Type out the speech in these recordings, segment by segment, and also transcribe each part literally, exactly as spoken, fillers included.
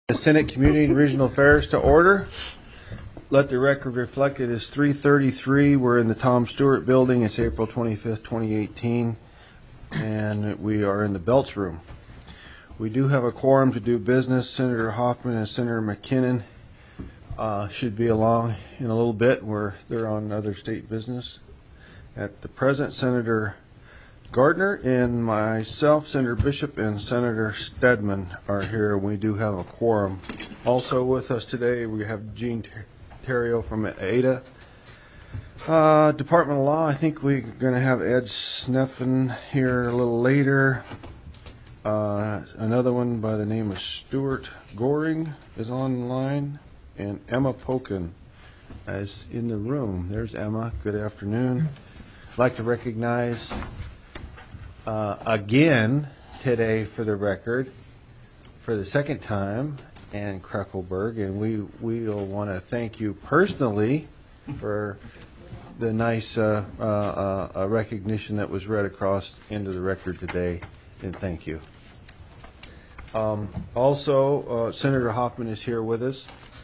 The Senate Community and Regional Affairs to order. Let the record reflect it is three thirty-three. We're in the Tom Stewart Building. It's April twenty-fifth, twenty eighteen, and we are in the Belts Room. We do have a quorum to do business. Senator Hoffman and Senator McKinnon uh, should be along in a little bit where they're on other state business. At the present, Senator Gardner and myself, Senator Bishop, and Senator Stedman are here. We do have a quorum. Also with us today, we have Gene Terrio from Ada. Uh, Department of Law, I think we're going to have Ed Sneffen here a little later. Uh, another one by the name of Stuart Goring is online, and Emma Pokin is in the room. There's Emma. Good afternoon. I'd like to recognize Uh, again today, for the record, for the second time, Ann Kreckelberg, and we we'll want to thank you personally for the nice uh, uh, uh, recognition that was read across into the record today, and thank you. Um, also, uh, Senator Hoffman is here with us.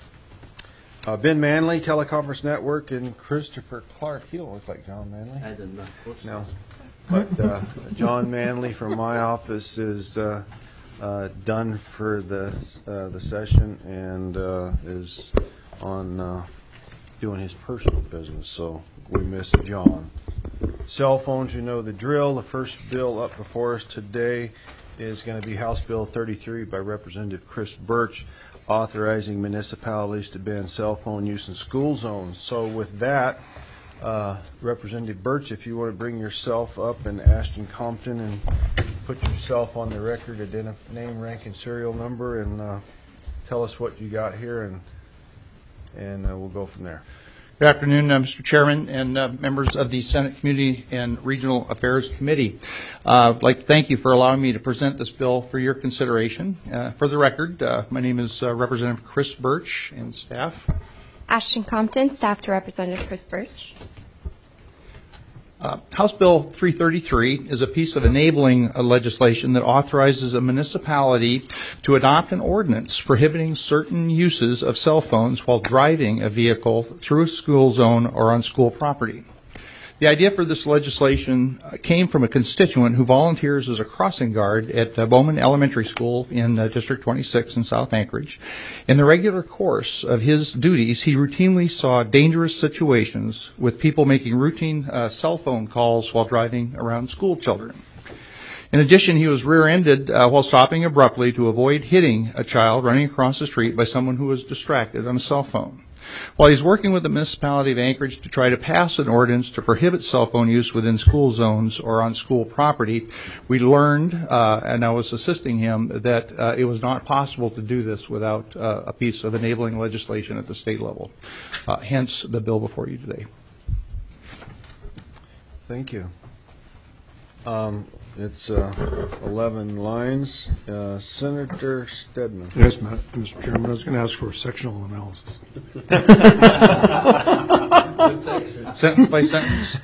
Uh, Ben Manley, Teleconference Network, and Christopher Clark. He don't look like John Manley. I did not. No. But uh, John Manley from my office is uh, uh, done for the uh, the session and uh, is on uh, doing his personal business. So we miss John. Cell phones, you know the drill. The first bill up before us today is going to be House Bill thirty-three by Representative Chris Birch, authorizing municipalities to ban cell phone use in school zones. So with that, Uh, Representative Birch, if you want to bring yourself up, and Ashton Compton, and put yourself on the record, identify name, rank, and serial number, and uh, tell us what you got here, and and uh, we'll go from there. Good afternoon, uh, Mister Chairman and uh, members of the Senate Community and Regional Affairs Committee. Uh, I'd like to thank you for allowing me to present this bill for your consideration. Uh, for the record, uh, my name is uh, Representative Chris Birch and staff. Ashton Compton, staff to Representative Chris Birch. Uh, House Bill three thirty-three is a piece of enabling uh, legislation that authorizes a municipality to adopt an ordinance prohibiting certain uses of cell phones while driving a vehicle through a school zone or on school property. The idea for this legislation came from a constituent who volunteers as a crossing guard at uh, Bowman Elementary School in uh, District twenty-six in South Anchorage. In the regular course of his duties, he routinely saw dangerous situations with people making routine uh, cell phone calls while driving around school children. In addition, he was rear-ended uh, while stopping abruptly to avoid hitting a child running across the street by someone who was distracted on a cell phone. While he's working with the municipality of Anchorage to try to pass an ordinance to prohibit cell phone use within school zones or on school property, we learned, uh, and I was assisting him, that uh, it was not possible to do this without uh, a piece of enabling legislation at the state level. Uh, hence, the bill before you today. Thank you. Um, it's uh, eleven lines. Uh, Senator Stedman. Yes, Mister Chairman. I was going to ask for a sectional analysis. Sentence by sentence.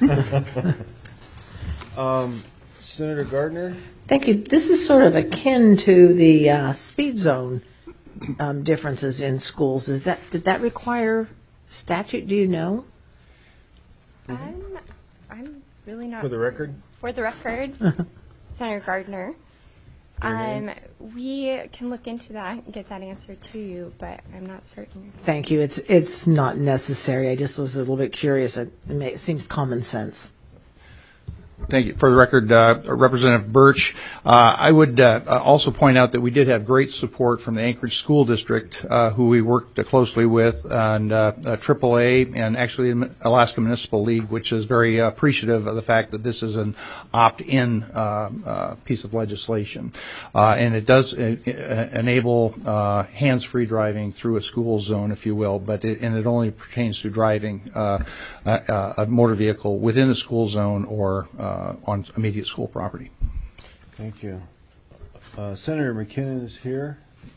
um, Senator Gardner. Thank you. This is sort of akin to the uh, speed zone um, differences in schools. Is that did that require statute? Do you know? I'm, I'm really not. For the record? For the record, Senator Gardner. Um, we can look into that and get that answer to you, but I'm not certain. Thank you. It's it's not necessary. I just was a little bit curious. It, it, may, it seems common sense. Thank you. For the record, uh, Representative Birch, uh, I would uh, also point out that we did have great support from the Anchorage School District, uh, who we worked uh, closely with, and uh, uh, triple A, and actually the Alaska Municipal League, which is very uh, appreciative of the fact that this is an opt-in uh, uh, piece of legislation. Uh, and it does uh, enable uh, hands-free driving through a school zone, if you will, but it, and it only pertains to driving uh, a, a motor vehicle within a school zone or uh, Uh, on immediate school property. Thank you. Uh, Senator McKinnon is here.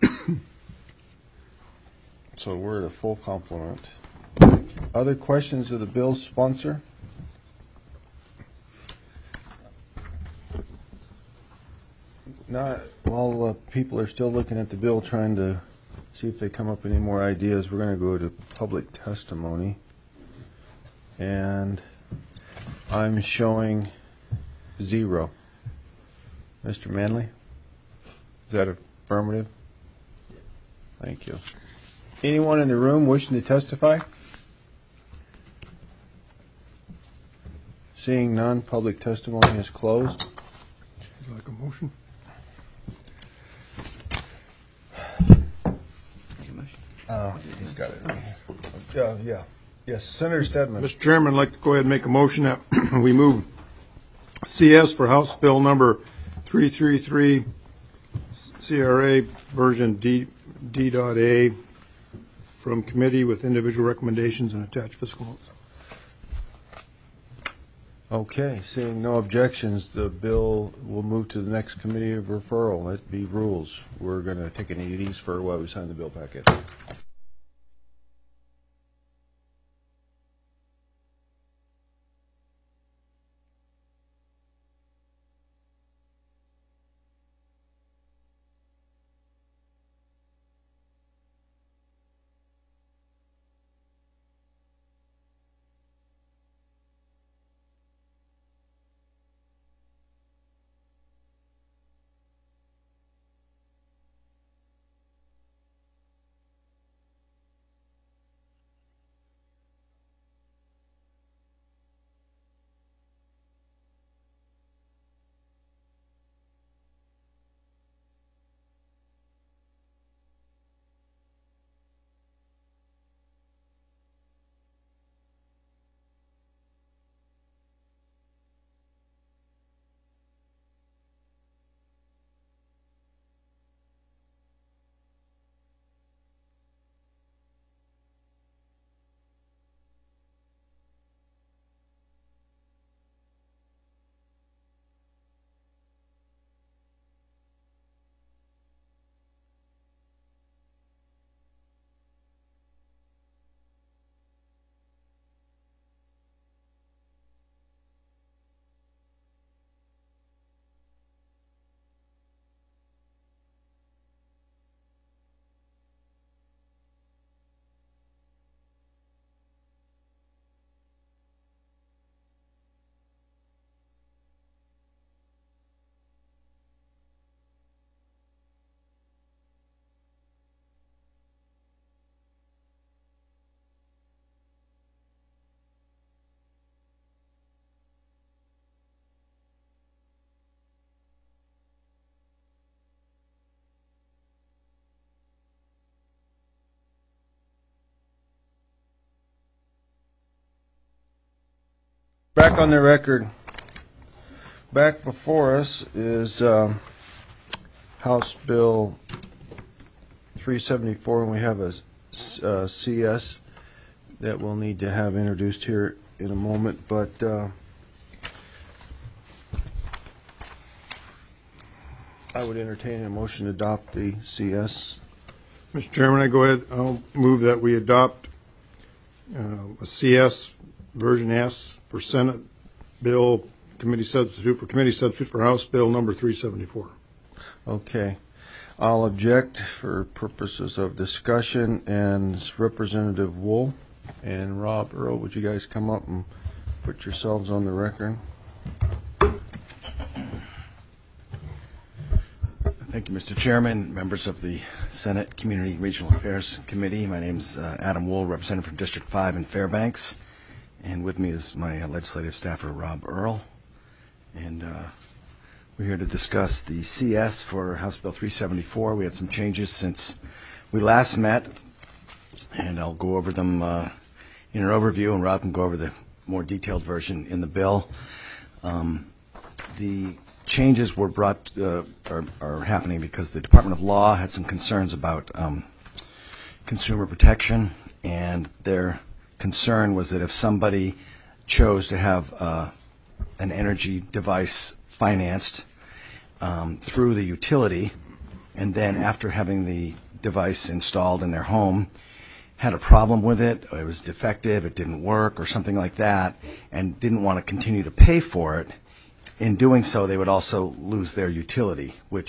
So we're at a full complement. Other questions of the bill's sponsor? Not while uh, people are still looking at the bill, trying to see if they come up with any more ideas. We're going to go to public testimony. And I'm showing zero. Mister Manley? Is that affirmative? Thank you. Anyone in the room wishing to testify? Seeing none, public testimony is closed. Would you like a motion? Uh, he's got it. Uh, yeah. Yes, Senator Stedman. Mister Chairman, I'd like to go ahead and make a motion that we move C S for House Bill number three thirty-three, C R A version D, D.A, from committee with individual recommendations and attached fiscal notes. Okay, seeing no objections, the bill will move to the next committee of referral. That'd be rules. We're going to take an E Ds for while we sign the bill packet. Back on the record. Back before us is um, House Bill three seventy-four, and we have a uh, C S that we'll need to have introduced here in a moment. But uh, I would entertain a motion to adopt the C S. Mister Chairman, I go ahead. I'll move that we adopt uh, a C S version S for Senate Bill committee substitute for committee substitute for House Bill number three seventy-four. Okay. I'll object for purposes of discussion, and Representative Wool and Rob Earl, would you guys come up and put yourselves on the record? Thank you, Mister Chairman, members of the Senate Community Regional Affairs Committee. My name is uh, Adam Wool, representative from District five in Fairbanks. And with me is my uh, legislative staffer, Rob Earl. And uh, we're here to discuss the C S for House Bill three seventy-four. We had some changes since we last met, and I'll go over them uh, in an overview, and Rob can go over the more detailed version in the bill. Um, the changes were brought, uh, are, are happening because the Department of Law had some concerns about um, consumer protection, and their concern was that if somebody chose to have uh, an energy device financed um, through the utility, and then after having the device installed in their home, had a problem with it, or it was defective, it didn't work, or something like that, and didn't want to continue to pay for it, in doing so they would also lose their utility, which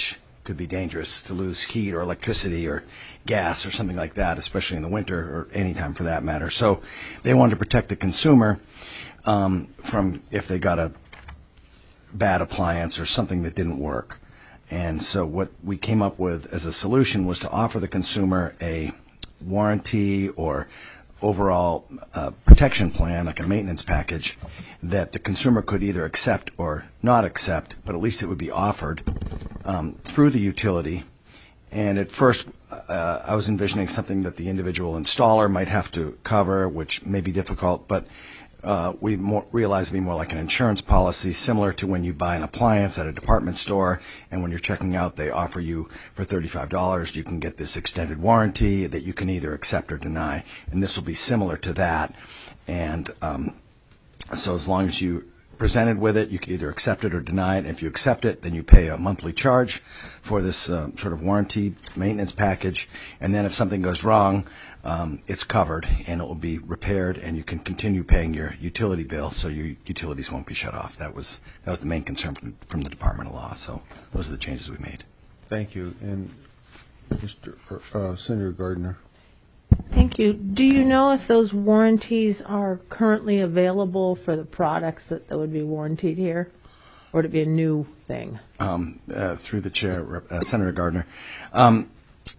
could be dangerous to lose heat or electricity or gas or something like that, especially in the winter or any time for that matter. So they wanted to protect the consumer um, from if they got a bad appliance or something that didn't work. And so what we came up with as a solution was to offer the consumer a warranty or overall uh, protection plan, like a maintenance package, that the consumer could either accept or not accept, but at least it would be offered um, through the utility. And at first, uh, I was envisioning something that the individual installer might have to cover, which may be difficult, but uh, we more, realized it'd be more like an insurance policy, similar to when you buy an appliance at a department store, and when you're checking out, they offer you for thirty-five dollars, you can get this extended warranty that you can either accept or deny. And this will be similar to that. And um, so as long as you presented with it, you can either accept it or deny it. And if you accept it, then you pay a monthly charge for this uh, sort of warranty maintenance package. And then if something goes wrong, um, it's covered and it will be repaired, and you can continue paying your utility bill, so your utilities won't be shut off. That was that was the main concern from, from the Department of Law. So those are the changes we made. Thank you. And Mister Uh, Senator Gardner. Thank you. Do you know if those warranties are currently available for the products that, that would be warranted here? Or would it be a new thing? Um, uh, through the chair, uh, Senator Gardner. Um,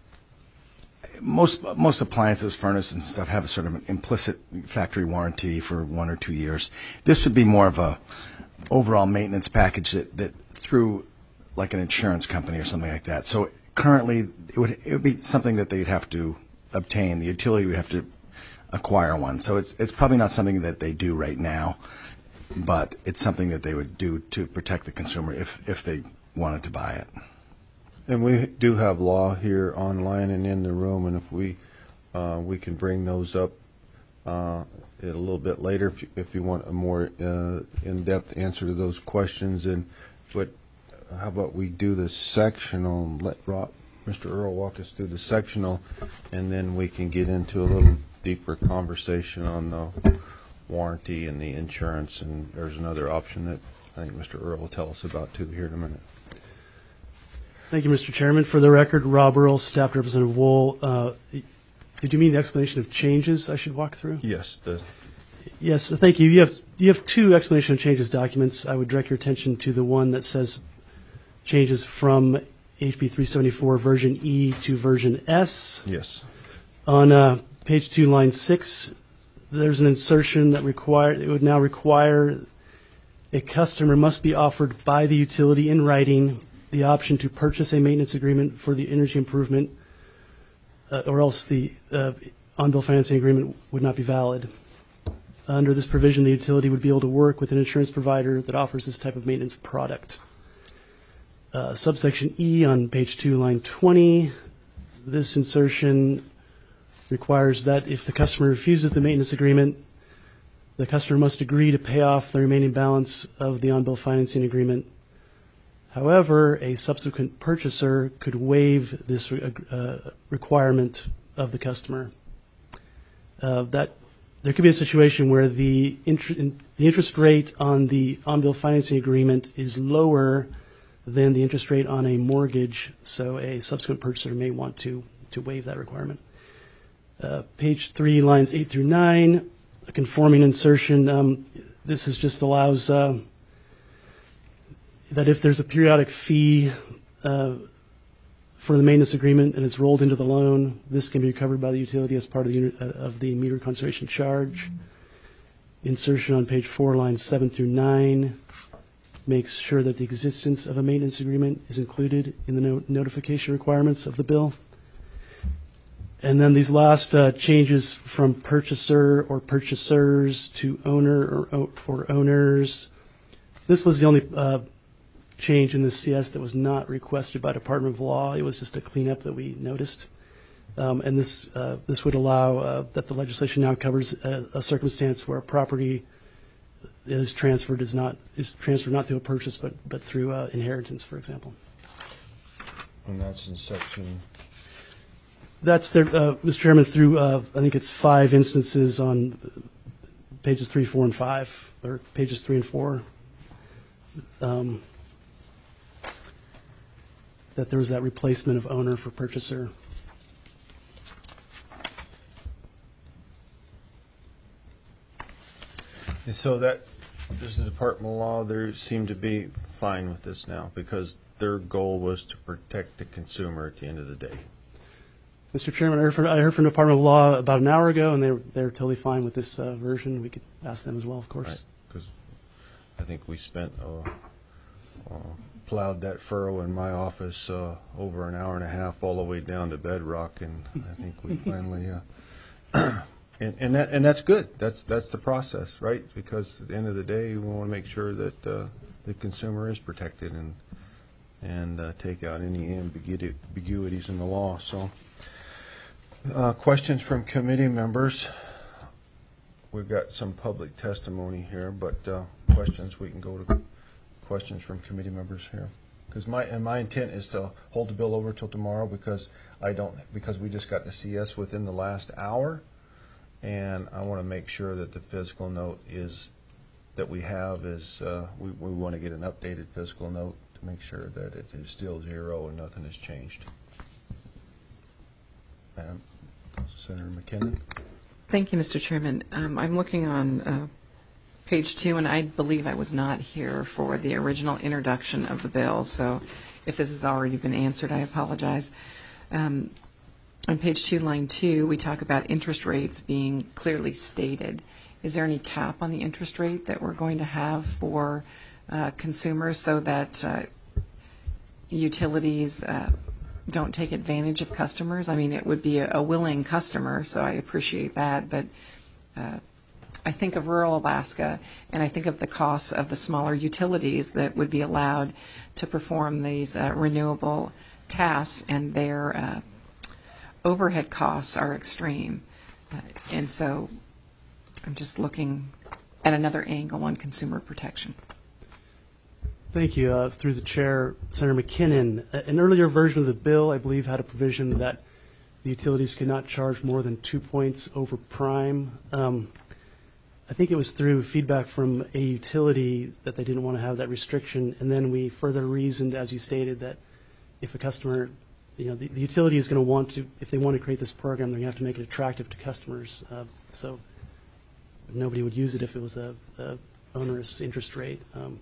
most most appliances, furnaces and stuff have a sort of an implicit factory warranty for one or two years. This would be more of a overall maintenance package that, that through like an insurance company or something like that. So currently, it would it would be something that they'd have to obtain. The utility would have to acquire one. So it's it's probably not something that they do right now, but it's something that they would do to protect the consumer if if they wanted to buy it. And we do have law here online and in the room, and if we uh, we can bring those up uh, a little bit later if you, if you want a more uh, in-depth answer to those questions. And but how about we do the sectional and let Rob, Mister Earl walk us through the sectional, and then we can get into a little deeper conversation on the warranty and the insurance. And there's another option that I think Mister Earl will tell us about too here in a minute. Thank you, Mister Chairman. For the record, Rob Earl, Staff Representative Wool. Uh, did you mean the explanation of changes I should walk through? Yes. The, yes, thank you. You have you have two explanation of changes documents. I would direct your attention to the one that says changes from H B three seventy-four version E to version S. yes. On uh, page two, line six, there's an insertion that require it would now require a customer must be offered by the utility in writing the option to purchase a maintenance agreement for the energy improvement, uh, or else the uh, on-bill financing agreement would not be valid. Under this provision, the utility would be able to work with an insurance provider that offers this type of maintenance product. Uh, subsection E on page two, line twenty, this insertion requires that if the customer refuses the maintenance agreement, the customer must agree to pay off the remaining balance of the on-bill financing agreement. However, a subsequent purchaser could waive this uh, requirement of the customer. Uh, that there could be a situation where the, int- the interest rate on the on-bill financing agreement is lower than the interest rate on a mortgage, so a subsequent purchaser may want to, to waive that requirement. Uh, page three, lines eight through nine, a conforming insertion. Um, this is just allows uh, that if there's a periodic fee uh, for the maintenance agreement and it's rolled into the loan, this can be recovered by the utility as part of the, uh, of the meter conservation charge. Insertion on page four, lines seven through nine, makes sure that the existence of a maintenance agreement is included in the no- notification requirements of the bill. And then these last uh, changes from purchaser or purchasers to owner or, or owners. This was the only uh, change in the C S that was not requested by Department of Law. It was just a cleanup that we noticed. Um, and this uh, this would allow uh, that the legislation now covers a, a circumstance where a property is transferred is not is transferred not through a purchase but but through uh, inheritance, for example. And that's in section. That's there, uh, Mister Chairman. Through uh, I think it's five instances on pages three, four, and five, or pages three and four. Um, that there was that replacement of owner for purchaser. And so that, does the Department of Law, they seem to be fine with this now because their goal was to protect the consumer at the end of the day. Mister Chairman, I heard from, I heard from the Department of Law about an hour ago, and they're, they're totally fine with this uh, version. We could ask them as well, of course. Because I think we spent, uh, uh, plowed that furrow in my office uh, over an hour and a half all the way down to bedrock, and I think we finally, uh, and, and that and that's good. That's that's the process, right? Because at the end of the day, we want to make sure that uh, the consumer is protected and and uh, take out any ambiguity, ambiguities in the law. So, uh, questions from committee members. We've got some public testimony here, but uh, questions, we can go to questions from committee members here. Because my and my intent is to hold the bill over till tomorrow because I don't because we just got the C S within the last hour, and I want to make sure that the fiscal note is that we have is uh, we we want to get an updated fiscal note to make sure that it is still zero and nothing has changed. Madam Senator McKinnon. Thank you, Mister Chairman. Um, I'm looking on uh, page two, and I believe I was not here for the original introduction of the bill, so if this has already been answered, I apologize. Um, on page two, line two, we talk about interest rates being clearly stated. Is there any cap on the interest rate that we're going to have for uh, consumers so that uh, utilities uh, don't take advantage of customers? I mean, it would be a, a willing customer, so I appreciate that, but uh, I think of rural Alaska, and I think of the costs of the smaller utilities that would be allowed to perform these uh, renewable tasks, and their uh, overhead costs are extreme. Uh, and so I'm just looking at another angle on consumer protection. Thank you. Uh, through the chair, Senator McKinnon, an earlier version of the bill, I believe, had a provision that the utilities could not charge more than two points over prime. Um, I think it was through feedback from a utility that they didn't want to have that restriction, and then we further reasoned, as you stated, that if a customer, you know, the, the utility is going to want to, if they want to create this program, they're going to have to make it attractive to customers. Uh, so nobody would use it if it was a, a onerous interest rate. Um,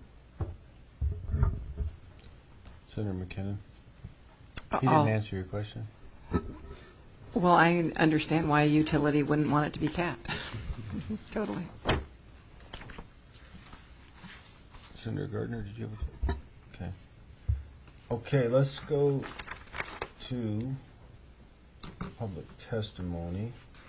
Senator McKinnon. Uh, He I'll- didn't answer your question. Well, I understand why a utility wouldn't want it to be capped. Totally. Senator Gardner, did you have a, okay. Okay, let's go to public testimony.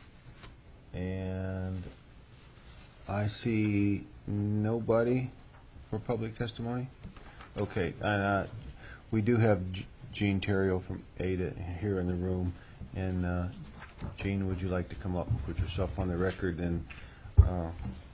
And I see nobody for public testimony. Okay, and uh, we do have G- Gene Terrio from A D A here in the room. And uh, Gene, would you like to come up and put yourself on the record? And uh,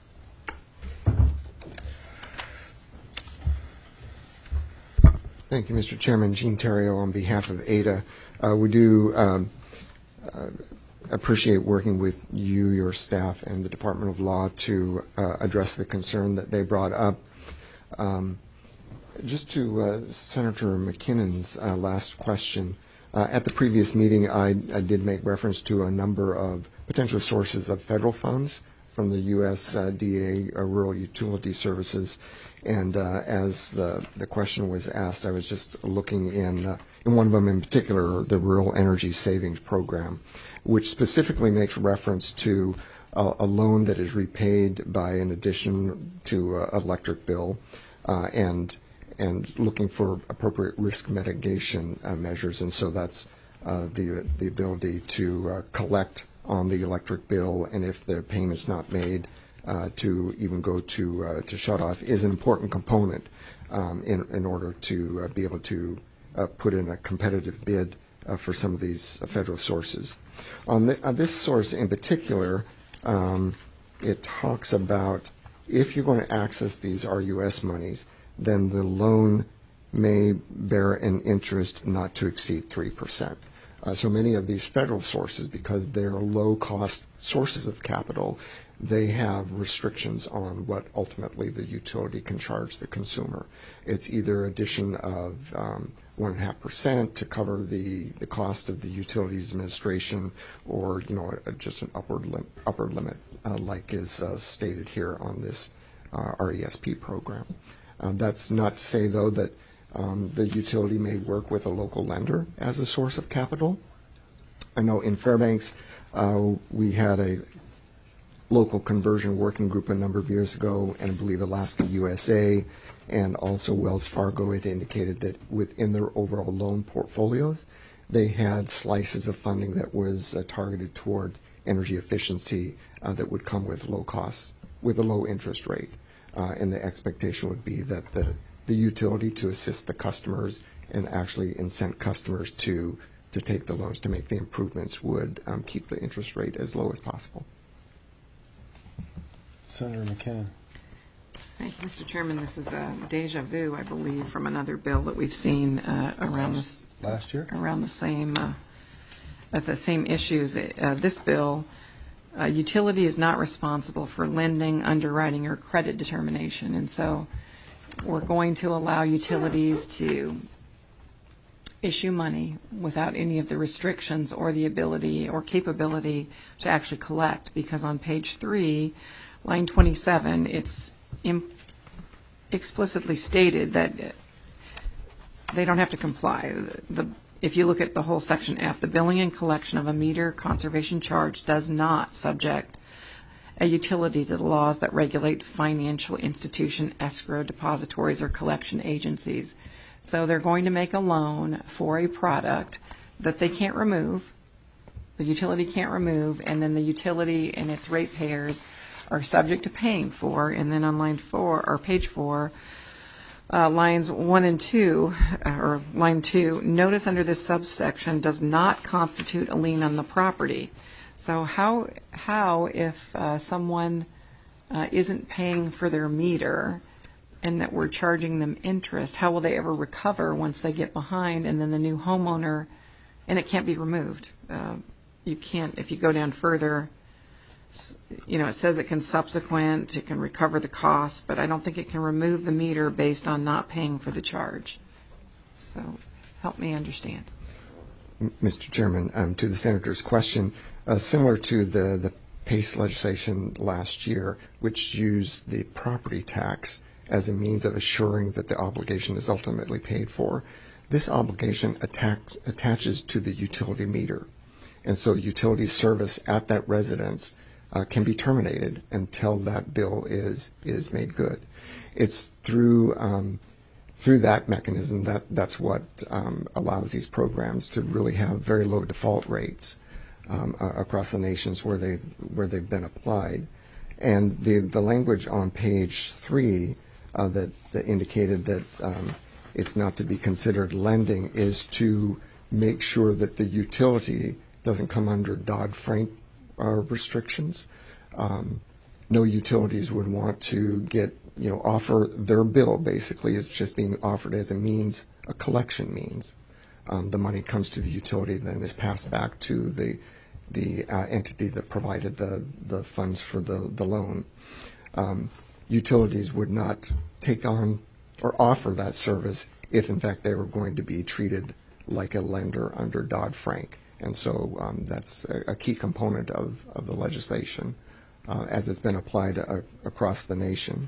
Thank you, Mister Chairman. Gene Terrio on behalf of A D A. Uh, we do um, uh, appreciate working with you, your staff, and the Department of Law to uh, address the concern that they brought up. Um, just to uh, Senator McKinnon's uh, last question, uh, at the previous meeting, I, I did make reference to a number of potential sources of federal funds from the U S D A uh, Rural Utility Services. And uh, as the, the question was asked, I was just looking in, uh, in one of them in particular, the Rural Energy Savings Program, which specifically makes reference to a, a loan that is repaid by an addition to uh, electric bill uh, and and looking for appropriate risk mitigation uh, measures. And so that's uh, the, the ability to uh, collect on the electric bill, and if the payment's not made, Uh, to even go to uh, to shut off is an important component um, in in order to uh, be able to uh, put in a competitive bid uh, for some of these uh, federal sources. On, the, on this source in particular, um, it talks about if you're going to access these R U S monies, then the loan may bear an interest not to exceed three percent. Uh, so many of these federal sources, because they're low-cost sources of capital, they have restrictions on what ultimately the utility can charge the consumer. It's either addition of um, one and a half percent to cover the, the cost of the utilities administration, or you know a, just an upward lim- upper limit, uh, like is uh, stated here on this uh, R E S P program. Um, that's not to say though that um, the utility may work with a local lender as a source of capital. I know in Fairbanks uh, we had a local conversion working group a number of years ago, and I believe Alaska U S A and also Wells Fargo had indicated that within their overall loan portfolios, they had slices of funding that was uh, targeted toward energy efficiency uh, that would come with low costs, with a low interest rate. Uh, and the expectation would be that the, the utility to assist the customers and actually incent customers to, to take the loans to make the improvements would um, keep the interest rate as low as possible. Senator McKinnon. Thank you, Mister Chairman. This is a deja vu, I believe, from another bill that we've seen uh, around this Last year? around the same uh, at the same issues. Uh, this bill, uh, utility is not responsible for lending, underwriting, or credit determination, and so we're going to allow utilities to issue money without any of the restrictions or the ability or capability to actually collect, because on page three, line twenty-seven, it's im- explicitly stated that they don't have to comply. The, if you look at the whole section F, the billing and collection of a meter conservation charge does not subject a utility to the laws that regulate financial institution, escrow, depositories, or collection agencies. So they're going to make a loan for a product that they can't remove, the utility can't remove, and then the utility and its ratepayers are subject to paying for. And then on line four, or page four, uh, lines one and two, uh, or line two, notice under this subsection does not constitute a lien on the property. So how, how if uh, someone uh, isn't paying for their meter and that we're charging them interest, how will they ever recover once they get behind, and then the new homeowner, and it can't be removed? Uh, you can't, if you go down further, you know, it says it can subsequent, it can recover the cost, but I don't think it can remove the meter based on not paying for the charge. So help me understand. Mister Chairman, um, to the Senator's question, uh, similar to the, the PACE legislation last year, which used the property tax as a means of assuring that the obligation is ultimately paid for, this obligation attacks, attaches to the utility meter. And so utility service at that residence uh, can be terminated until that bill is is made good. It's through um, through that mechanism that that's what um, allows these programs to really have very low default rates um, uh, across the nations where they where they've been applied. And the the language on page three uh, that, that indicated that um, it's not to be considered lending is to make sure that the utility doesn't come under Dodd-Frank uh, restrictions. Um, no utilities would want to get, you know, offer their bill basically is just being offered as a means, a collection means. Um, the money comes to the utility, then is passed back to the the uh, entity that provided the, the funds for the, the loan. Um, utilities would not take on or offer that service if in fact they were going to be treated like a lender under Dodd-Frank. And so um, that's a, a key component of, of the legislation uh, as it's been applied uh, across the nation.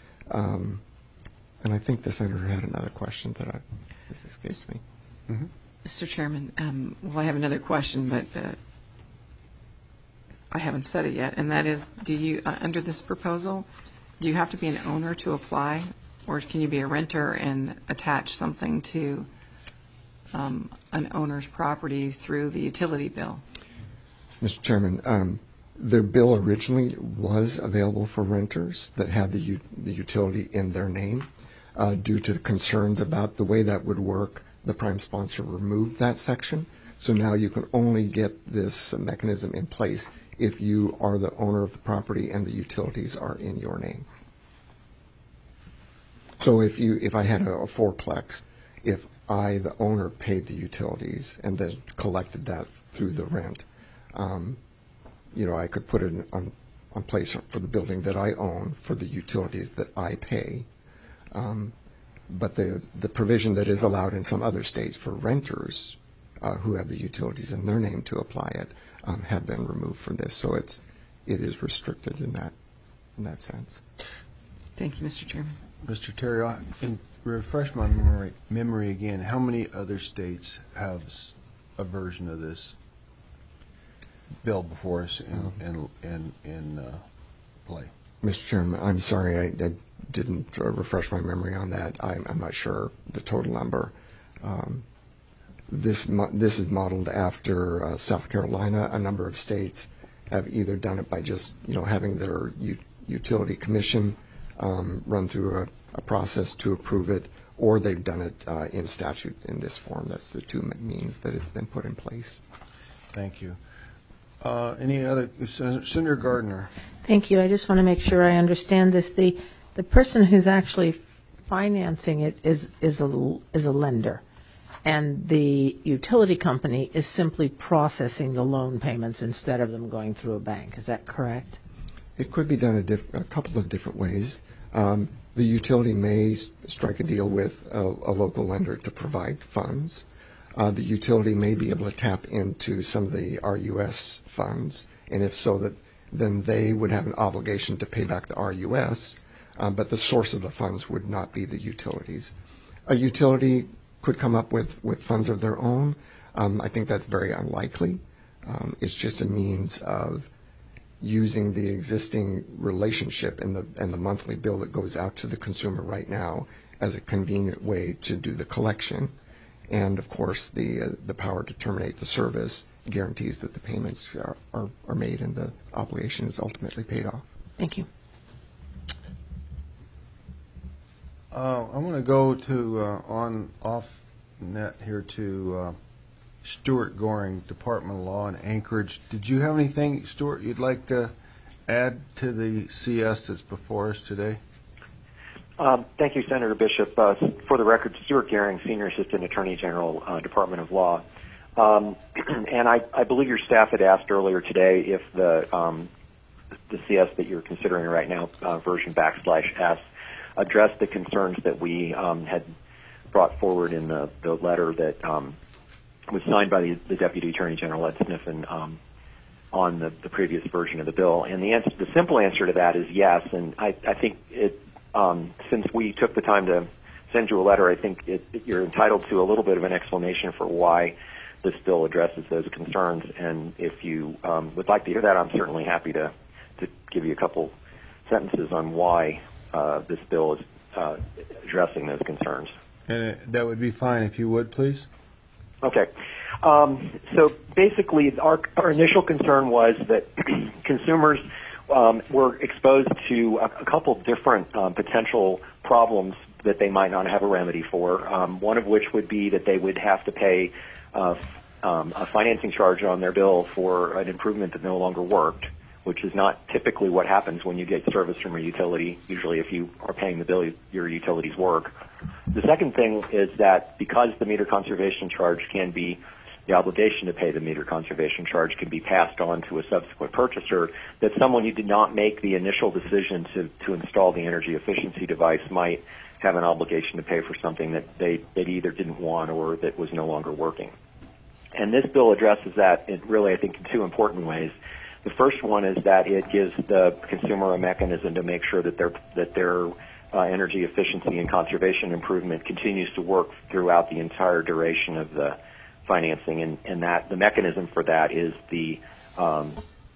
Um, and I think the Senator had another question that I, this escapes me. Mm-hmm. Mister Chairman, um, well, I have another question, but uh, I haven't said it yet, and that is, do you, uh, under this proposal, do you have to be an owner to apply, or can you be a renter and attach something to um, an owner's property through the utility bill? Mister Chairman, um, the bill originally was available for renters that had the, u- the utility in their name. Uh, due to the concerns about the way that would work, the prime sponsor removed that section. So now you can only get this mechanism in place if you are the owner of the property and the utilities are in your name. So if you, if I had a, a fourplex, if I, the owner, paid the utilities and then collected that through the rent, um, you know, I could put it on on place for the building that I own for the utilities that I pay. Um, but the the provision that is allowed in some other states for renters uh, who have the utilities in their name to apply it um, have been removed from this. So it's it is restricted in that in that sense. Thank you, Mister Chairman. Mister Terry, I- and refresh my memory, memory again. How many other states have s- a version of this bill before us in in in, in uh, play? Mister Chairman, I'm sorry, I, I didn't uh, refresh my memory on that. I'm, I'm not sure the total number. Um, this mo- this is modeled after uh, South Carolina. A number of states have either done it by just you know having their u- utility commission um, run through a, a process to approve it, or they've done it uh, in statute in this form. That's the two means that it's been put in place. Thank you. Uh, any other, Sen- Senator Gardner? Thank you. I just want to make sure I understand this. The the person who's actually financing it is is a is a lender, and the utility company is simply processing the loan payments instead of them going through a bank. Is that correct? It could be done a, diff- a couple of different ways. Um, the utility may s- strike a deal with a, a local lender to provide funds. Uh, the utility may be able to tap into some of the R U S funds, and if so, that then they would have an obligation to pay back the R U S, uh, but the source of the funds would not be the utilities. A utility could come up with, with funds of their own. Um, I think that's very unlikely. Um, it's just a means of using the existing relationship and the and the monthly bill that goes out to the consumer right now as a convenient way to do the collection. And of course, the uh, the power to terminate the service guarantees that the payments are, are, are made and the obligation is ultimately paid off. Thank you. Uh, I want to go to uh, on off net here to uh, Stuart Goring, Department of Law in Anchorage. Did you have anything, Stuart, you'd like to add to the C S that's before us today? Um, thank you, Senator Bishop. Uh, for the record, Stuart Goering, Senior Assistant Attorney General, uh, Department of Law. Um, and I, I believe your staff had asked earlier today if the um, the C S that you're considering right now, uh, version backslash S, addressed the concerns that we um, had brought forward in the, the letter that um, was signed by the, the Deputy Attorney General, Ed Sniffen, um, on the, the previous version of the bill. And the answer, the simple answer to that is yes. And I, I think it, um, since we took the time to send you a letter, I think it, it, you're entitled to a little bit of an explanation for why this bill addresses those concerns. And if you um, would like to hear that, I'm certainly happy to, to give you a couple sentences on why uh, this bill is uh, addressing those concerns. And it, that would be fine if you would, please. Okay. Um, so basically, our, our initial concern was that consumers um, were exposed to a, a couple of different um, potential problems that they might not have a remedy for, um, one of which would be that they would have to pay uh, um, a financing charge on their bill for an improvement that no longer worked, which is not typically what happens when you get service from a utility. Usually if you are paying the bill, your utilities work. The second thing is that because the meter conservation charge can be, the obligation to pay the meter conservation charge can be passed on to a subsequent purchaser, that someone who did not make the initial decision to, to install the energy efficiency device might have an obligation to pay for something that they, they either didn't want or that was no longer working. And this bill addresses that in really, I think, in two important ways. The first one is that it gives the consumer a mechanism to make sure that their that their uh, energy efficiency and conservation improvement continues to work throughout the entire duration of the financing, and, and that the mechanism for that is the um,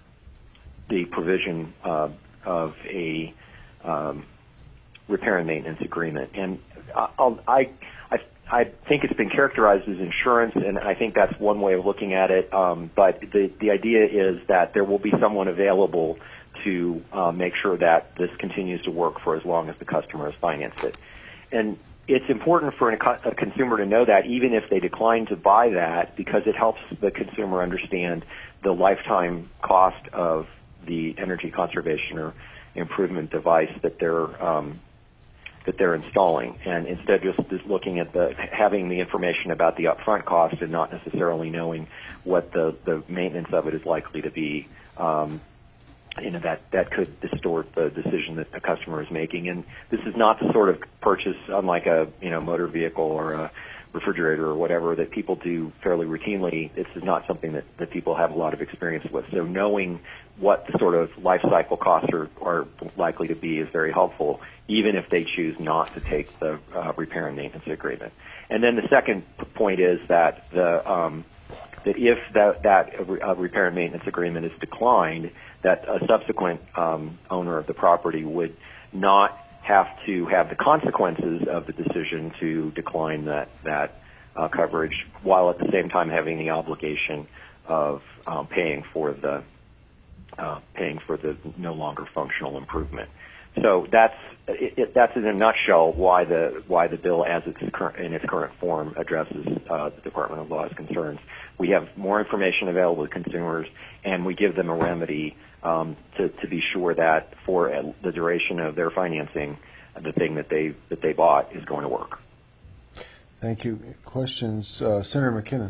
the provision uh, of a um, repair and maintenance agreement. And I'll, I I I think it's been characterized as insurance, and I think that's one way of looking at it. Um, but the the idea is that there will be someone available to uh, make sure that this continues to work for as long as the customer has financed it. And it's important for a consumer to know that, even if they decline to buy that, because it helps the consumer understand the lifetime cost of the energy conservation or improvement device that they're um, that they're installing, and instead just, just looking at the having the information about the upfront cost and not necessarily knowing what the, the maintenance of it is likely to be. Um, you know, that, that could distort the decision that a customer is making. And this is not the sort of purchase, unlike a, you know, motor vehicle or a refrigerator or whatever, that people do fairly routinely. This is not something that, that people have a lot of experience with. So knowing what the sort of life cycle costs are, are likely to be is very helpful, even if they choose not to take the uh, repair and maintenance agreement. And then the second point is that the um, that if that, that uh, repair and maintenance agreement is declined, that a subsequent um, owner of the property would not have to have the consequences of the decision to decline that that uh, coverage, while at the same time having the obligation of um, paying for the uh, paying for the no longer functional improvement. So that's it, it, that's in a nutshell why the why the bill, as it's current, in its current form, addresses uh, the Department of Law's concerns. We have more information available to consumers, and we give them a remedy um, to to be sure that for uh, the duration of their financing, the thing that they that they bought is going to work. Thank you. Questions, uh, Senator McKinnon?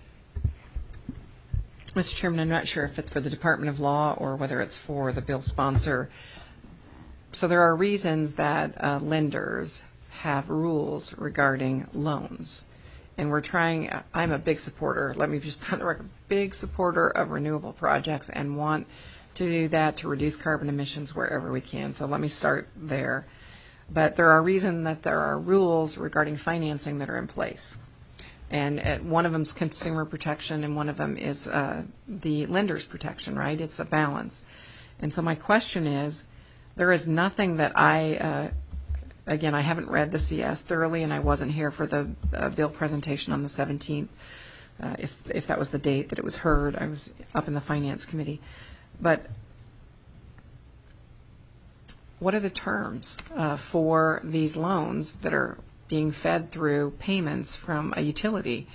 Mister Chairman, I'm not sure if it's for the Department of Law or whether it's for the bill sponsor. So there are reasons that uh, lenders have rules regarding loans. And we're trying, I'm a big supporter, let me just put on the record, big supporter of renewable projects and want to do that to reduce carbon emissions wherever we can. So let me start there. But there are reasons that there are rules regarding financing that are in place. And uh, one of them is consumer protection and one of them is uh, the lender's protection, right? It's a balance. And so my question is, there is nothing that I, uh, again, I haven't read the C S thoroughly, and I wasn't here for the uh, bill presentation on the seventeenth, uh, if if that was the date that it was heard. I was up in the Finance Committee. But what are the terms uh, for these loans that are being fed through payments from a utility?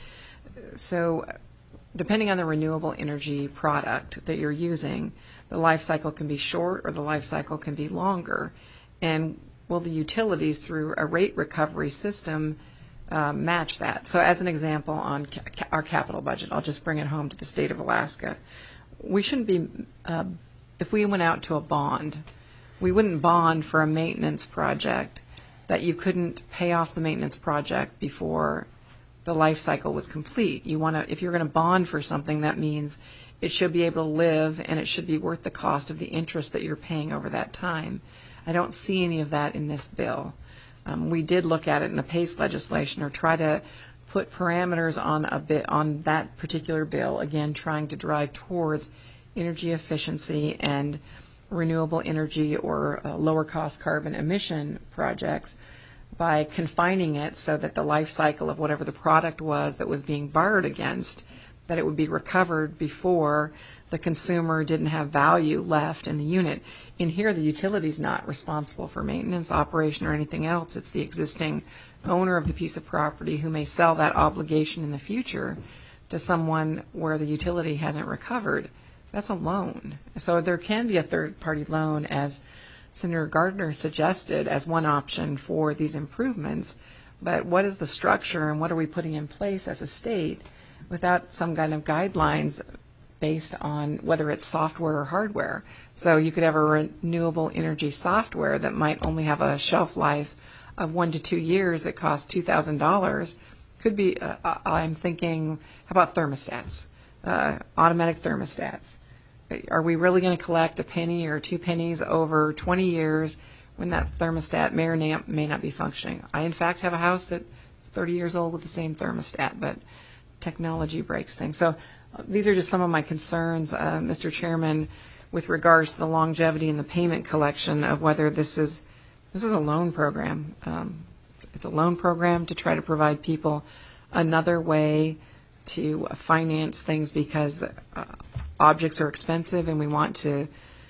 So depending on the renewable energy product that you're using, the life cycle can be short or the life cycle can be longer. And will the utilities, through a rate recovery system, uh, match that? So as an example, on ca- our capital budget, I'll just bring it home to the state of Alaska. We shouldn't be, uh, if we went out to a bond, we wouldn't bond for a maintenance project that you couldn't pay off the maintenance project before the life cycle was complete. You want to, if you're going to bond for something, that means it should be able to live and it should be worth the cost of the interest that you're paying over that time. I don't see any of that in this bill. Um, we did look at it in the PACE legislation, or try to put parameters on a bit on that particular bill, again trying to drive towards energy efficiency and renewable energy or uh, lower cost carbon emission projects by confining it so that the life cycle of whatever the product was that was being borrowed against, that it would be recovered before the consumer didn't have value left in the unit. In here, the utility's not responsible for maintenance, operation, or anything else. It's the existing owner of the piece of property who may sell that obligation in the future to someone where the utility hasn't recovered. That's a loan. So there can be a third-party loan, as Senator Gardner suggested, as one option for these improvements. But what is the structure and what are we putting in place as a state without some kind of guidelines based on whether it's software or hardware? So you could have a renewable energy software that might only have a shelf life of one to two years that costs two thousand dollars. Could be, uh, I'm thinking, how about thermostats, uh, automatic thermostats? Are we really going to collect a penny or two pennies over twenty years when that thermostat may or may not be functioning? I, in fact, have a house that's thirty years old with the same thermostat, but technology breaks things. So uh, these are just some of my concerns, uh, Mister Chairman, with regards to the longevity and the payment collection of whether this is this is a loan program. Um, it's a loan program to try to provide people another way to finance things because uh, objects are expensive and we want to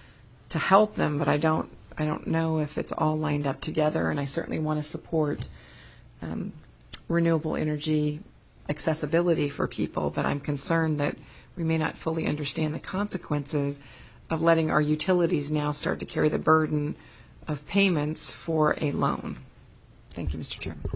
to help them, but I don't I don't know if it's all lined up together, and I certainly want to support um, renewable energy accessibility for people, but I'm concerned that we may not fully understand the consequences of letting our utilities now start to carry the burden of payments for a loan. Thank you, Mister Chairman.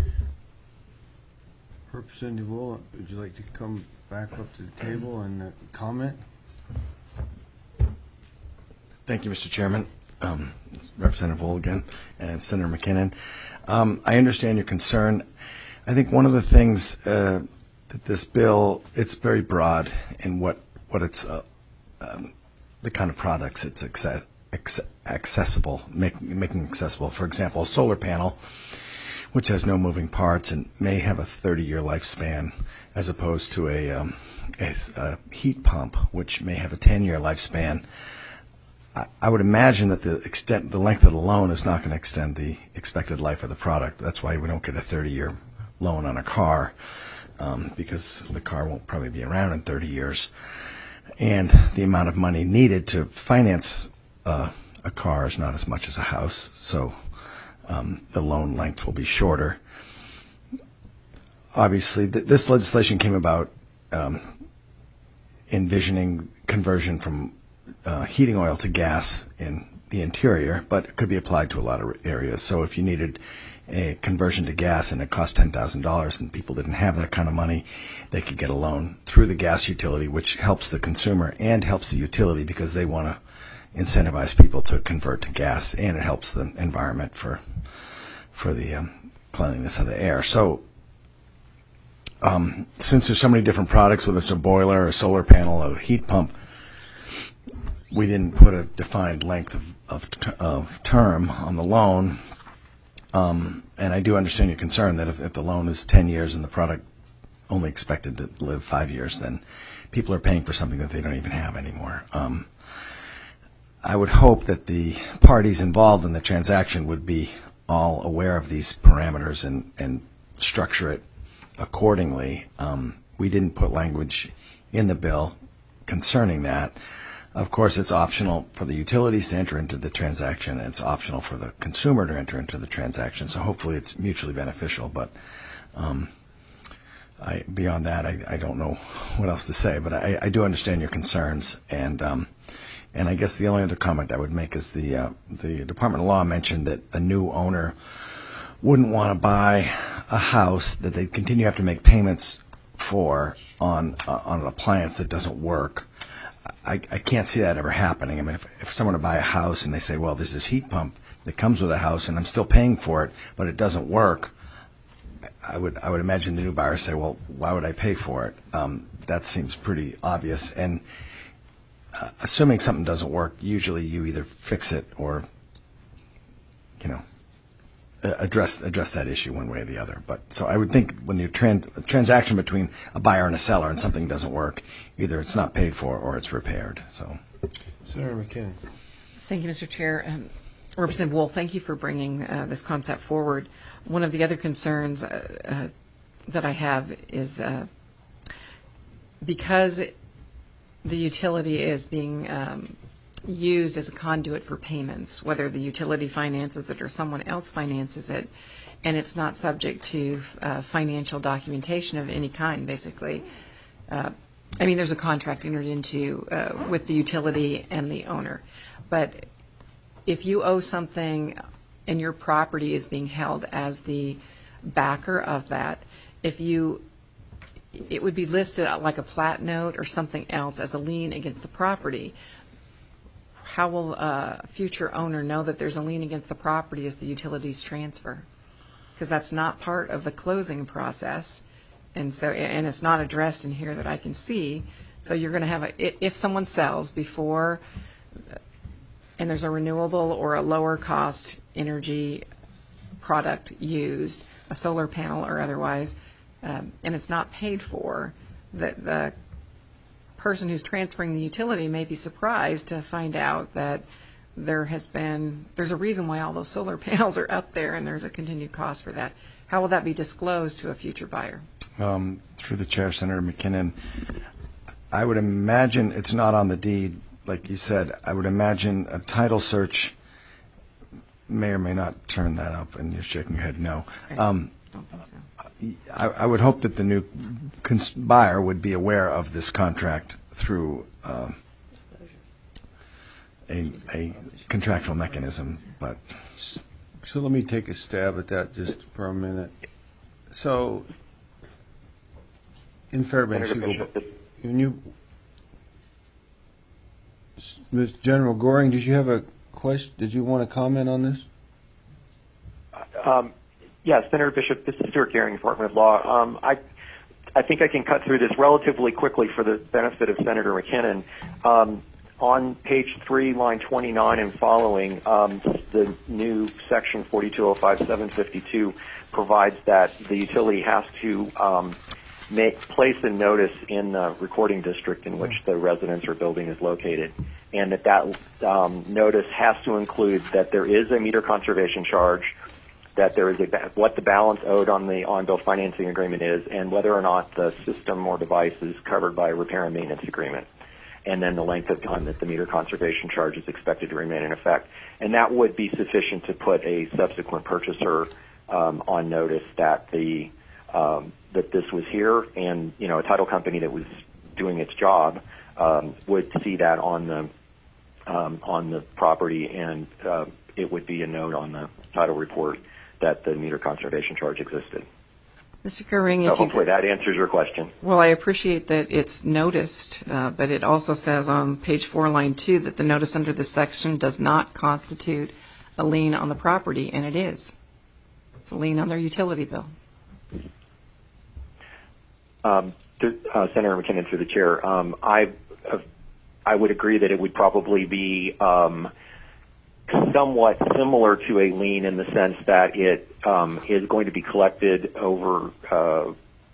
Representative Wool, would you like to come back up to the table and uh, comment? Thank you, Mister Chairman. Um, Representative Wool again, and Senator McKinnon. Um, I understand your concern. I think one of the things uh, that this bill, it's very broad in what, what it's, uh, um, the kind of products it's access, accessible, make, making accessible. For example, a solar panel, which has no moving parts and may have a thirty-year lifespan, as opposed to a, um, a, a heat pump, which may have a ten-year lifespan. I would imagine that the extent, the length of the loan is not going to extend the expected life of the product. That's why we don't get a thirty-year loan on a car, um, because the car won't probably be around in thirty years. And the amount of money needed to finance uh, a car is not as much as a house, so um, the loan length will be shorter. Obviously, th- this legislation came about um, envisioning conversion from Uh, heating oil to gas in the interior, but it could be applied to a lot of areas. So if you needed a conversion to gas and it cost ten thousand dollars and people didn't have that kind of money, they could get a loan through the gas utility, which helps the consumer and helps the utility because they want to incentivize people to convert to gas, and it helps the environment for for the um, cleanliness of the air. So um, since there's so many different products, whether it's a boiler, a solar panel, a heat pump, we didn't put a defined length of, of, of term on the loan, um, and I do understand your concern that if, if the loan is ten years and the product only expected to live five years, then people are paying for something that they don't even have anymore. Um, I would hope that the parties involved in the transaction would be all aware of these parameters and, and structure it accordingly. Um, we didn't put language in the bill concerning that. Of course, it's optional for the utilities to enter into the transaction, and it's optional for the consumer to enter into the transaction. So hopefully it's mutually beneficial. But um, I, beyond that, I, I don't know what else to say. But I, I do understand your concerns. And um, and I guess the only other comment I would make is the uh, the Department of Law mentioned that a new owner wouldn't want to buy a house that they continue to have to make payments for on uh, on an appliance that doesn't work. I, I can't see that ever happening. I mean, if, if someone to buy a house and they say, well, there's this heat pump that comes with a house and I'm still paying for it, but it doesn't work, I would I would imagine the new buyer say, well, why would I pay for it? Um, that seems pretty obvious. And uh, assuming something doesn't work, usually you either fix it or, you know, address address that issue one way or the other. But so I would think when the trans, transaction between a buyer and a seller and something doesn't work, either it's not paid for or it's repaired. So, Senator McKinnon. Thank you, Mister Chair. Um, Representative Wool, thank you for bringing uh, this concept forward. One of the other concerns uh, uh, that I have is uh, because the utility is being um, used as a conduit for payments, whether the utility finances it or someone else finances it, and it's not subject to uh, financial documentation of any kind, basically. Uh, I mean, there's a contract entered into uh, with the utility and the owner, but if you owe something and your property is being held as the backer of that, if you, it would be listed like a plat note or something else as a lien against the property. How will a future owner know that there's a lien against the property as the utilities transfer? Because that's not part of the closing process, and so and it's not addressed in here that I can see. So you're going to have a, if someone sells before, and there's a renewable or a lower cost energy product used, a solar panel or otherwise, um, and it's not paid for, that the person who's transferring the utility may be surprised to find out that there has been, there's a reason why all those solar panels are up there and there's a continued cost for that. How will that be disclosed to a future buyer? Um, through the chair, Senator McKinnon, I would imagine it's not on the deed, like you said. I would imagine a title search may or may not turn that up, and you're shaking your head no. Um, Don't think so. I, I would hope that the new cons- buyer would be aware of this contract through uh, a, a contractual mechanism. But So let me take a stab at that just for a minute. So in Fairbanks, you go, when you Miz General Goring, did you have a question? Did you want to comment on this? Um, yes, Senator Bishop, this is Stuart Gehring, Department of Law. Um, I, I think I can cut through this relatively quickly for the benefit of Senator McKinnon. Um, on page three, line twenty-nine and following, um, the new section forty-two oh five seven fifty-two provides that the utility has to um, make place a notice in the recording district in which the residence or building is located, and that that um, notice has to include that there is a meter conservation charge, that there is a what the balance owed on the on-bill financing agreement is, and whether or not the system or device is covered by a repair and maintenance agreement, and then the length of time that the meter conservation charge is expected to remain in effect. And that would be sufficient to put a subsequent purchaser um, on notice that the um, that this was here, and you know a title company that was doing its job um, would see that on the um, on the property, and uh, it would be a note on the title report that the meter conservation charge existed. Mister Gehring, so if you hopefully that answers your question. Well, I appreciate that it's noticed, uh, but it also says on page four, line two, that the notice under this section does not constitute a lien on the property, and it is. It's a lien on their utility bill. Um, to, uh, Senator McKinnon, through the chair, um, I uh, I would agree that it would probably be um, somewhat similar to a lien in the sense that it um, is going to be collected over, uh,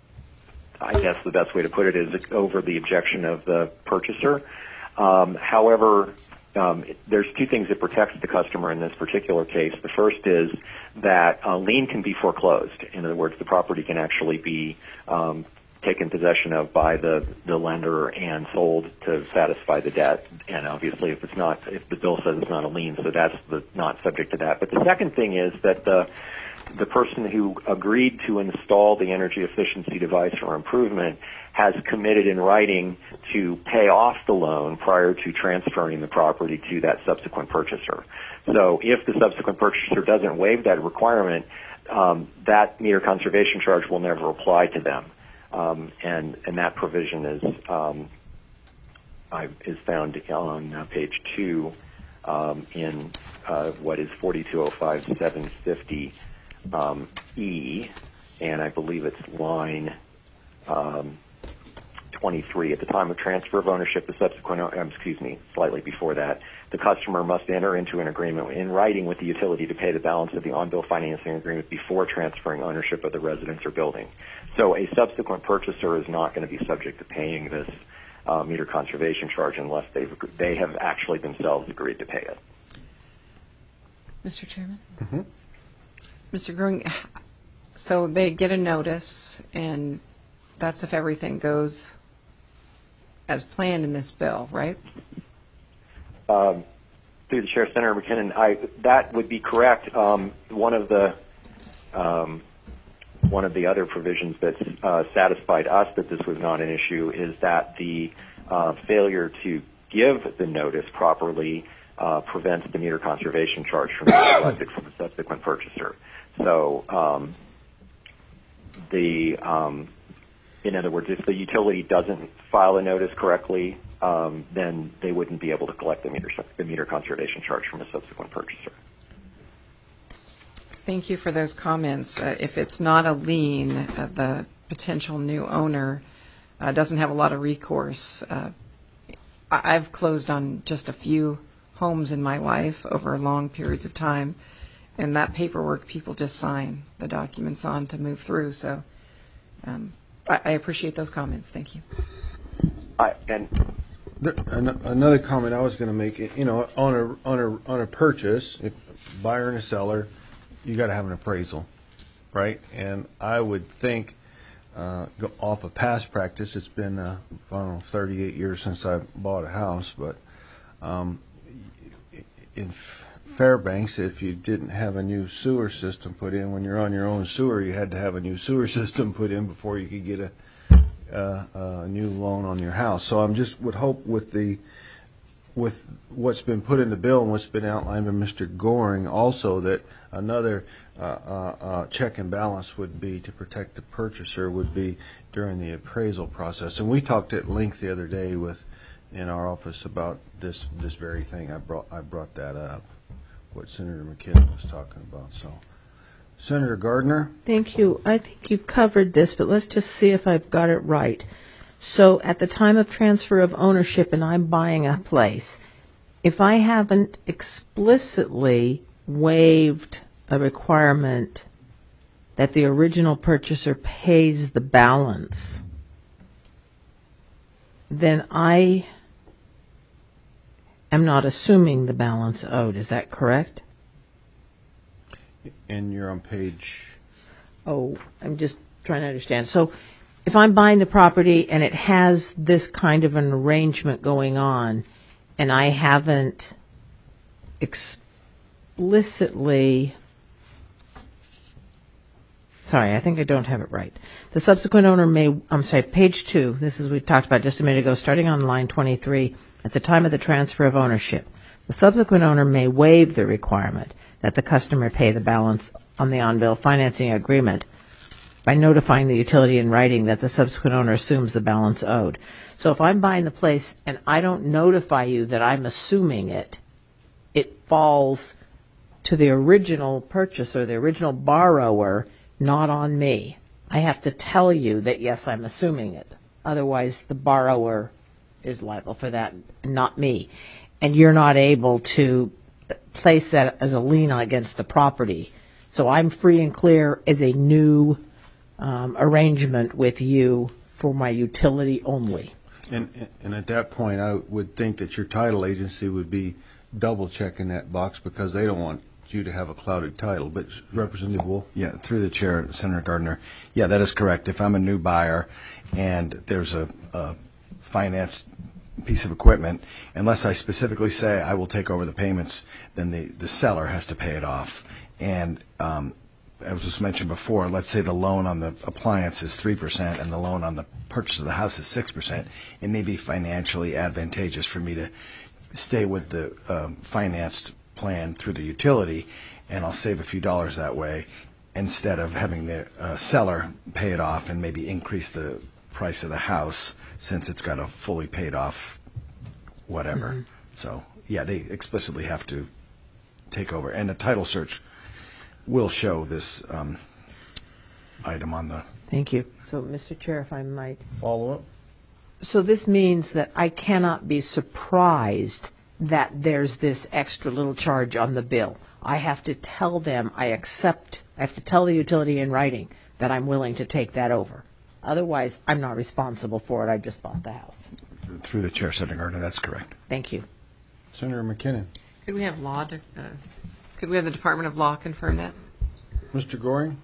I guess the best way to put it is over the objection of the purchaser. Um, however, um, there's two things that protects the customer in this particular case. The first is that a lien can be foreclosed. In other words, the property can actually be um, taken possession of by the, the lender and sold to satisfy the debt. And obviously, if it's not, if the bill says it's not a lien, so that's the, not subject to that. But the second thing is that the the person who agreed to install the energy efficiency device or improvement has committed in writing to pay off the loan prior to transferring the property to that subsequent purchaser. So if the subsequent purchaser doesn't waive that requirement, um, that meter conservation charge will never apply to them. Um, and, and that provision is um, I, is found on uh, page two um, in uh, what is forty-two oh five seven fifty um, E, and I believe it's line um, twenty-three. At the time of transfer of ownership, the subsequent, um, excuse me, slightly before that, the customer must enter into an agreement in writing with the utility to pay the balance of the on-bill financing agreement before transferring ownership of the residence or building. So a subsequent purchaser is not going to be subject to paying this uh, meter conservation charge unless they've they have actually themselves agreed to pay it. Mister Chairman? Mm-hmm. Mister Gehring, so they get a notice, and that's if everything goes as planned in this bill, right? Um, through the chair, Senator McKinnon, I, that would be correct. Um, one of the um, one of the other provisions that uh, satisfied us that this was not an issue is that the uh, failure to give the notice properly uh, prevents the meter conservation charge from being collected from a subsequent purchaser. So, um, the um, in other words, if the utility doesn't file a notice correctly, um, then they wouldn't be able to collect the meter, the meter conservation charge from a subsequent purchaser. Thank you for those comments. Uh, if it's not a lien, uh, the potential new owner uh, doesn't have a lot of recourse. Uh, I- I've closed on just a few homes in my life over long periods of time, and that paperwork people just sign the documents on to move through. So um, I-, I appreciate those comments. Thank you. I, and There, an- another comment I was going to make, you know, on a on a on a purchase, if buyer and a seller, you got to have an appraisal, right? And I would think, uh, go off of past practice, it's been uh, I don't know thirty-eight years since I bought a house, but um, in Fairbanks, if you didn't have a new sewer system put in when you're on your own sewer, you had to have a new sewer system put in before you could get a Uh, a new loan on your house. So I'm just would hope with the with what's been put in the bill and what's been outlined by Mister Goring also that another uh, uh, uh, check and balance would be to protect the purchaser would be during the appraisal process. And we talked at length the other day with in our office about this, this very thing. I brought, I brought that up, what Senator McKinnon was talking about, so. Senator Gardner? Thank you. I think you've covered this, but let's just see if I've got it right. So at the time of transfer of ownership and I'm buying a place, if I haven't explicitly waived a requirement that the original purchaser pays the balance, then I am not assuming the balance owed. Is that correct? And you're on page... Oh, I'm just trying to understand. So if I'm buying the property and it has this kind of an arrangement going on, and I haven't explicitly... Sorry, I think I don't have it right. The subsequent owner may... I'm sorry, page two. This is what we talked about just a minute ago, starting on line twenty-three. At the time of the transfer of ownership, the subsequent owner may waive the requirement that the customer pay the balance on the on-bill financing agreement by notifying the utility in writing that the subsequent owner assumes the balance owed. So if I'm buying the place and I don't notify you that I'm assuming it, it falls to the original purchaser, the original borrower, not on me. I have to tell you that, yes, I'm assuming it. Otherwise, the borrower is liable for that, not me. And you're not able to place that as a lien against the property. So I'm free and clear as a new um, arrangement with you for my utility only. And, and at that point, I would think that your title agency would be double checking that box because they don't want you to have a clouded title. But Representative Wolf? Yeah, through the chair, Senator Gardner. Yeah, that is correct. If I'm a new buyer and there's a, a financed piece of equipment, unless I specifically say I will take over the payments, then the, the seller has to pay it off. And um, as was mentioned before, let's say the loan on the appliance is three percent and the loan on the purchase of the house is six percent. It may be financially advantageous for me to stay with the uh, financed plan through the utility, and I'll save a few dollars that way instead of having the uh, seller pay it off and maybe increase the price of the house since it's got a fully paid off whatever. Mm-hmm. So, yeah, they explicitly have to take over. And a title search will show this um, item on the... Thank you. So, Mister Chair, if I might... Follow up? So this means that I cannot be surprised that there's this extra little charge on the bill. I have to tell them I accept, I have to tell the utility in writing that I'm willing to take that over. Otherwise, I'm not responsible for it. I just bought the house. Through the chair, Senator Gardner, that's correct. Thank you. Senator McKinnon? Could we have law, to, uh, could we have the Department of Law confirm that? Mister Goring?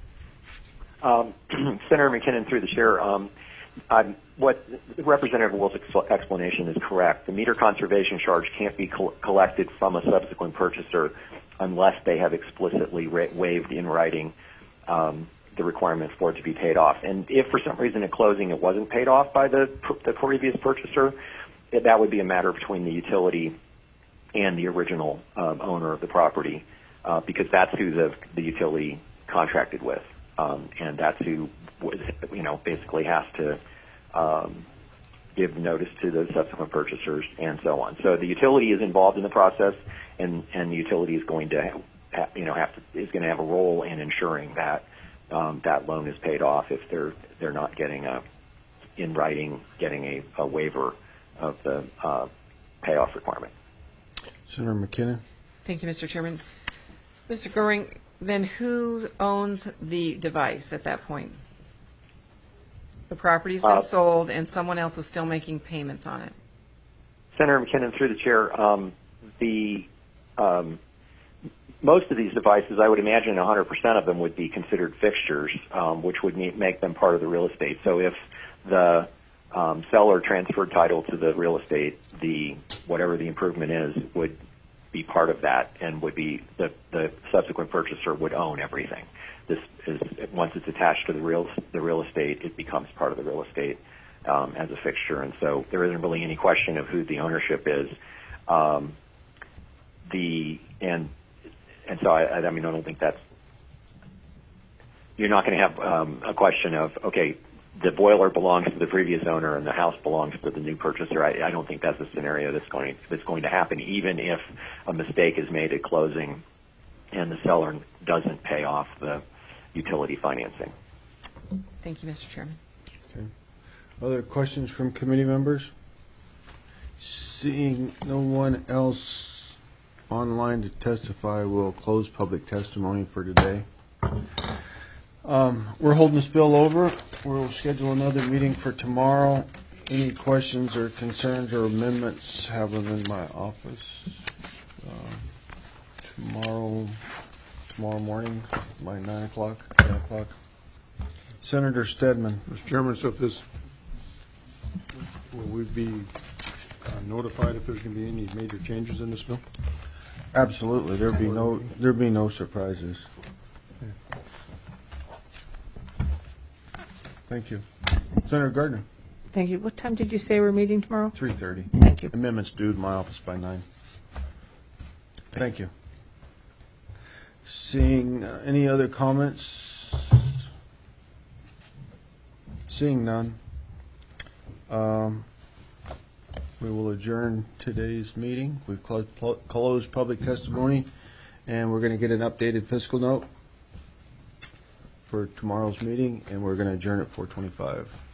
Um, Senator McKinnon, through the chair, um, I'm, what Representative Wolf's ex- explanation is correct. The meter conservation charge can't be col- collected from a subsequent purchaser unless they have explicitly ra- waived in writing um, the requirement for it to be paid off. And if for some reason at closing it wasn't paid off by the, the previous purchaser, it, that would be a matter between the utility and the original um, owner of the property, uh, because that's who the, the utility contracted with, um, and that's who, you know, basically has to um, give notice to the subsequent purchasers and so on. So the utility is involved in the process, and, and the utility is going to, ha- you know, have to is going to have a role in ensuring that um, that loan is paid off if they're they're not getting a in writing getting a, a waiver of the uh, payoff requirement. Senator McKinnon? Thank you, Mister Chairman. Mister Goring, then who owns the device at that point? The property's been uh, sold and someone else is still making payments on it. Senator McKinnon, through the chair, um, the um, most of these devices, I would imagine one hundred percent of them would be considered fixtures, um, which would make them part of the real estate. So if the um, seller transferred title to the real estate, the whatever the improvement is would be part of that, and would be the, the subsequent purchaser would own everything. This is once it's attached to the real the real estate, it becomes part of the real estate um, as a fixture, and so there isn't really any question of who the ownership is. Um, the and and so I, I mean I don't think that's you're not going to have um, a question of okay the boiler belongs to the previous owner and the house belongs to the new purchaser. I, I don't think that's a scenario that's going that's going to happen, even if a mistake is made at closing and the seller doesn't pay off the utility financing. Thank you, Mister Chairman. Okay. Other questions from committee members? Seeing no one else online to testify, we'll close public testimony for today. Um, we're holding this bill over. We'll schedule another meeting for tomorrow. Any questions or concerns or amendments, have them in my office. Uh, tomorrow, tomorrow morning, by nine o'clock, ten o'clock. Senator Stedman. Mister Chairman, so if this, will we be uh, notified if there's going to be any major changes in this bill? Absolutely. There'd be no, there'd be no surprises. Thank you. Senator Gardner. Thank you. What time did you say we're meeting tomorrow? three thirty. Thank you. Amendments due to my office by nine. Thank you. Seeing uh, any other comments? Seeing none, um, we will adjourn today's meeting. We've clo- pl- closed public testimony, and we're going to get an updated fiscal note for tomorrow's meeting, and we're going to adjourn at four twenty-five.